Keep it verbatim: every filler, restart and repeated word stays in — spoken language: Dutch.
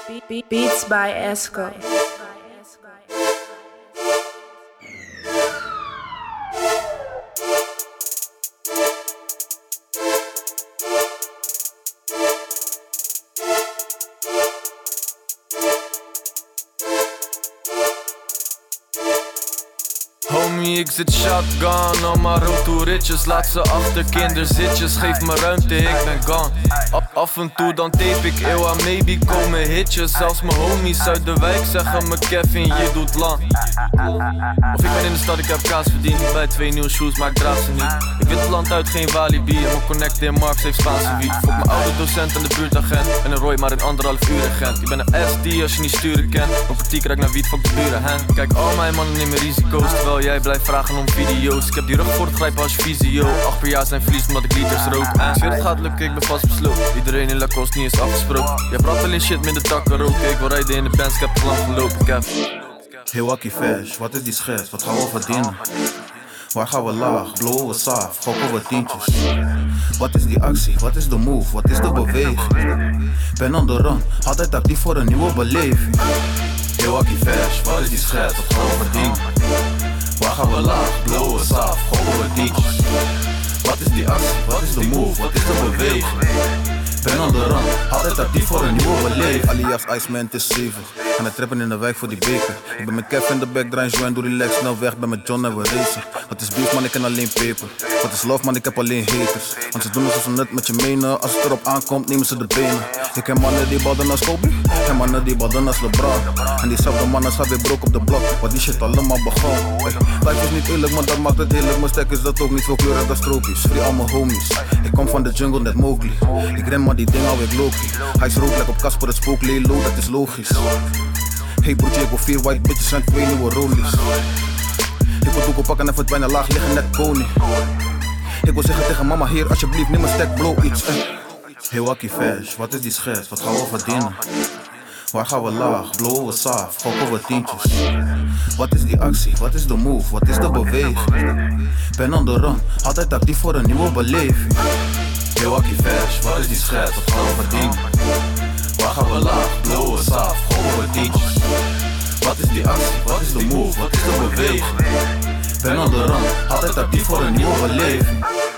Beats by Esco. Homie, ik zit shotgun op mijn road to riches. Laat ze achter kinderzitjes, geef me ruimte, ik ben gone. A- Af en toe dan tape ik eeuw aan maybe komen hitjes. Zelfs mijn homies uit de wijk zeggen me Kevin, je doet lang. Of ik ben in de stad, ik heb kaas verdiend. Bij twee nieuwe shoes, maar ik draag ze niet. Ik wit het land uit, geen Walibi. En mijn connect in Marks heeft Spaanse wiet. Fok mijn oude docent en de buurtagent. En een Roy maar in anderhalf uur agent. Ik ben een S D als je niet sturen kent. Mijn partiek raakt naar wiet, fok de buren, hè. Kijk, al mijn mannen nemen risico's, terwijl jij blijft vragen om video's. Ik heb die rug voor het grijpen als visio. Acht per jaar zijn verlies omdat ik liters rook. En ik zweer het gaat lukken, ik ben vast besloten. Iedereen in Lacoste niet is afgesproken. Jij praat alleen shit met de takken roken. Ik wil rijden in de Benz, ik heb het lang gelopen, Kev. Hey wakkie Fash, wat is die schets? Wat gaan we verdienen? Waar gaan we laag? Blowen we saaf? Gokken we tientjes? Wat is die actie? Wat is de move? Wat is de beweging? Ben on the run, altijd actief voor een nieuwe beleving. Hey wakkie Fash, wat is die schets? Wat gaan we verdienen? Waar gaan we laag? Blowen we saaf? Gokken we tientjes? Wat is die actie? Wat is de move? Wat is de beweging? Ben on the run, altijd actief voor een nieuwe beleving. Alias Iceman, het is zeven. Gaan het trappen in de wijk voor die beker. Ik ben met Kev in de back, draai en doe relax snel weg. Ben met John en we racen. Wat is beef man, ik ken alleen peper. Wat is love man, ik heb alleen haters. Want ze doen alsof ze net met je menen. Als het erop aankomt, nemen ze de benen. Ik ken mannen die balden als Kobe. En mannen die balden als LeBron. En diezelfde mannen gaan weer broke op de blok. Wat die shit allemaal begon. Life is niet eerlijk, maar dat maakt het heerlijk. Mijn stek is dat ook niet veel kleurig dan strookjes. Free al mijn homies. Ik kom van de jungle net Mowgli. Ik ren maar die ding alweer Loki. Hij is rood, lijkt op Casper, het spook, Lelo, dat is logisch. Hey broertje, ik wil vier white bitches en twee nieuwe rollies. Ik wil doekel pakken en verdwijnen laag liggen net koning. Ik wil zeggen tegen mama, heer alsjeblieft neem een stack, blow iets. eh. Hey wakkie Fash, wat is die schets? Wat gaan we verdienen? Waar gaan we laag? Blowen we saaf? Gokken we tientjes? Wat is die actie? Wat is de move? Wat is de beweging? Ben on the run, altijd actief voor een nieuwe beleving. Hey wakkie Fash, wat is die schets? Wat gaan we verdienen? Waar gaan we laag? Blowen we saaf? Gokken we tientjes? Wat is die actie? Wat is de move? Wat is de beweging? Ben on the run, altijd actief voor een nieuwe beleving.